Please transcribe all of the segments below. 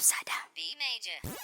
Upside down. B major.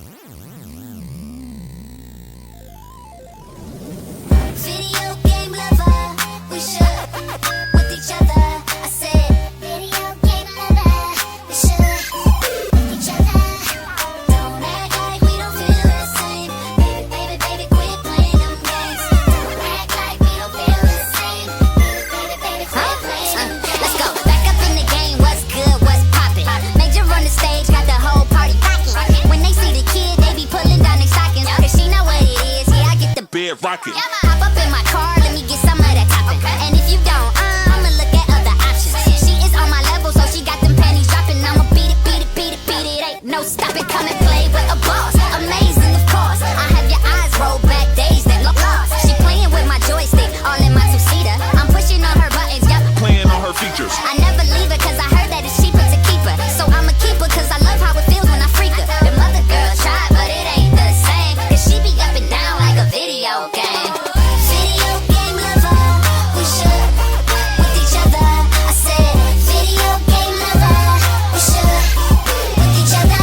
Video game lover, we should with each other. I said, video game lover, we should with each other. Don't act like we don't feel the same. Baby, baby, baby, quit playing them games. Don't act like we don't feel the same. Baby, baby, baby, quit playing them games. Let's go. Back up in the game. What's good? What's poppin'? Major on the stage, got the whole party rockin'. When they see the kid, they be pulling down their stockings. Cause she know what it is. Yeah, I get the bed rockin'. hop up in my car, let me get some of that topping. And if you don't, I'ma look at other options. She is on my level, so she got them panties dropping. I'ma beat it, beat it, beat it, beat it. Ain't no stopping. Come and play with a boss. Amazing, of course. I have your eyes roll back, days that look lost. She playing with my joystick, all in my two-seater. I'm pushing on her buttons, yup. Playing on her features. I never leave her, cause I heard that it's cheaper to keep her. So I'ma keep her, cause I love how it feels when I freak her. Them other girls try, but it ain't the same. Cause she be up and down like a video game. Video game lover, we should with each other. I said, video game lover, we should with each other.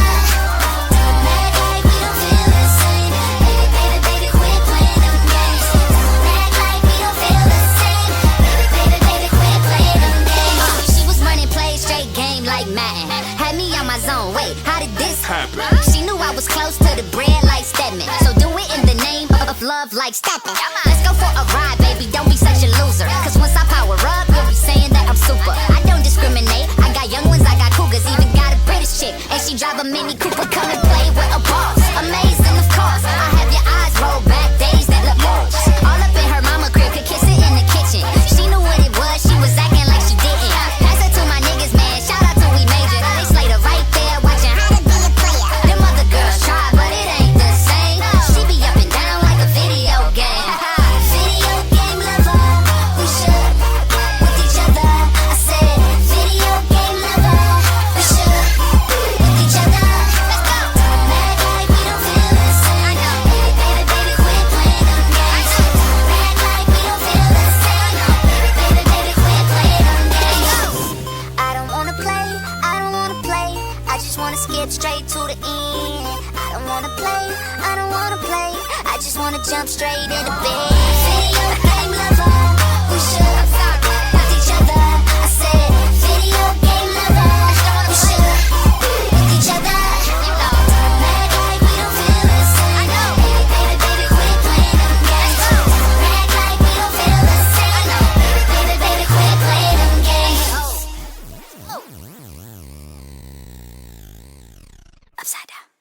Don't act like we don't feel the same. Baby, baby, baby, quit playing them games. Don't act like we don't feel the same. Baby, baby, baby, quit playing them games. She was running plays, straight game like Madden. Had me on my zone, wait, how did this Happen. She knew I was close to the bread like Stedman. So do it in the name of love like stepping. Let's go for a ride, baby, don't be such a loser. Cause once I power up, you'll be saying that I'm super. I don't discriminate, I got young ones, I got cougars. Even got a British chick, and she drive a Mini Cooper. Come and play with a boss. Amazing, of course. I have your eyes roll back, days that look lost. All up in her mama crib, could kiss it in the kitchen. She knew what it was, she was acting like she didn't. Pass it to my niggas, man, shout out to We Major. They Slater right there, watching how to be a player. Them other girls try, but it ain't the same. She be up and down like a video game. Video game lover, we should with each other. I said, video game lover, we should with each other. Don't act like we don't feel the same. Baby, baby, baby, quit playing them games. Don't act like we don't feel the same. Baby, baby, baby, quit playing them games. I don't wanna play, I don't wanna play. I just wanna skip straight to the end. I don't wanna play, I don't wanna play. I just wanna jump straight into bed. Video game lover, we should with each other. I said, video game lover, we should with each other. Don't act like we don't feel the same. Baby, baby, baby, quit playing them games. Don't act like we don't feel the same. Baby, baby, baby, quit playing them games. Upside down.